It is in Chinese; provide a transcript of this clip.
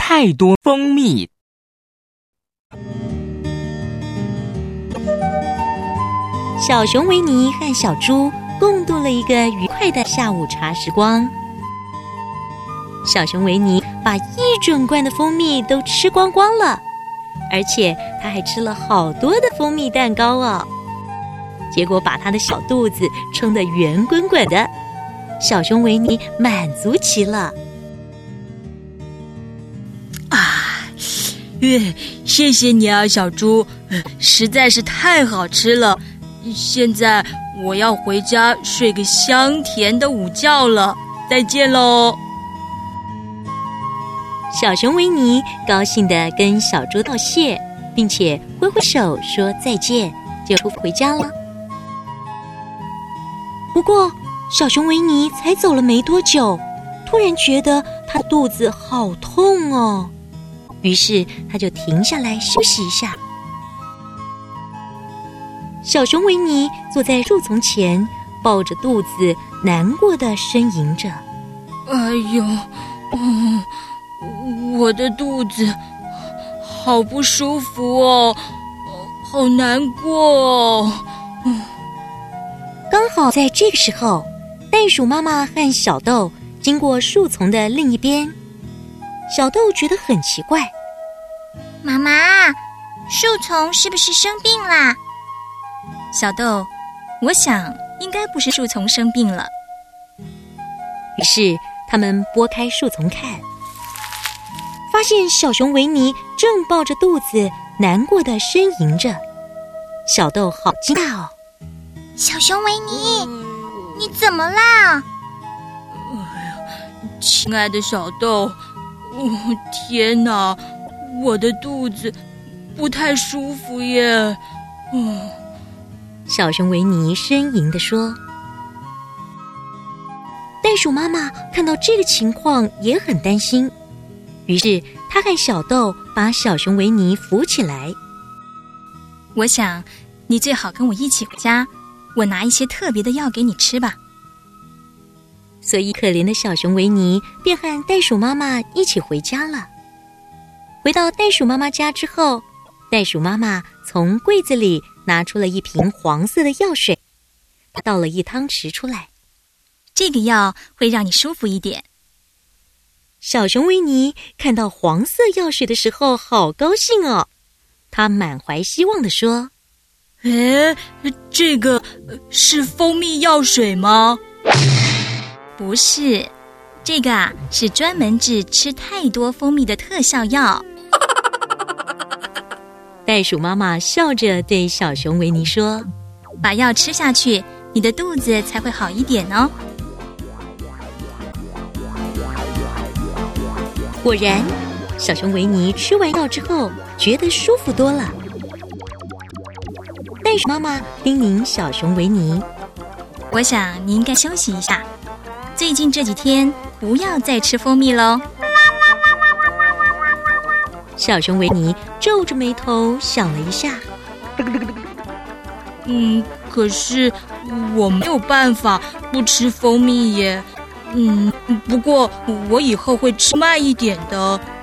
太多蜂蜜。 小熊维尼和小猪共度了一个愉快的下午茶时光。小熊维尼把一整罐的蜂蜜都吃光光了，而且他还吃了好多的蜂蜜蛋糕哦。结果把他的小肚子撑得圆滚滚的，小熊维尼满足极了。 谢谢你啊，小猪，实在是太好吃了。现在我要回家睡个香甜的午觉了，再见喽。 小熊维尼高兴地跟小猪道谢，并且挥挥手说再见，就出发回家了。不过小熊维尼才走了没多久，突然觉得他的肚子好痛哦，于是他就停下来休息一下。小熊维尼坐在树丛前，抱着肚子难过地呻吟着。 哎呦，我的肚子好不舒服哦，好难过哦。 刚好在这个时候，袋鼠妈妈和小豆经过树丛的另一边。小豆觉得很奇怪， 妈妈，树丛是不是生病啦？ 小豆，我想应该不是树丛生病了。 于是他们拨开树丛看，发现小熊维尼正抱着肚子难过地呻吟着。小豆好惊讶哦！ 小熊维尼，你怎么啦？ 亲爱的小豆，天哪，我的肚子不太舒服耶。 小熊维尼呻吟地说。袋鼠妈妈看到这个情况也很担心，于是她和小豆把小熊维尼扶起来。 我想你最好跟我一起回家，我拿一些特别的药给你吃吧。 所以可怜的小熊维尼便和袋鼠妈妈一起回家了。回到袋鼠妈妈家之后，袋鼠妈妈从柜子里拿出了一瓶黄色的药水，倒了1汤匙出来。 这个药会让你舒服一点。 小熊维尼看到黄色药水的时候好高兴哦，他满怀希望地说： 这个是蜂蜜药水吗？ 不是，这个是专门治吃太多蜂蜜的特效药。 袋鼠妈妈笑着对小熊维尼说： 把药吃下去，你的肚子才会好一点哦。 果然，小熊维尼吃完药之后觉得舒服多了。袋鼠妈妈叮咛小熊维尼： 我想你应该休息一下，最近这几天不要再吃蜂蜜咯。 小熊维尼皱着眉头想了一下， 可是我没有办法不吃蜂蜜耶。不过我以后会吃慢一点的。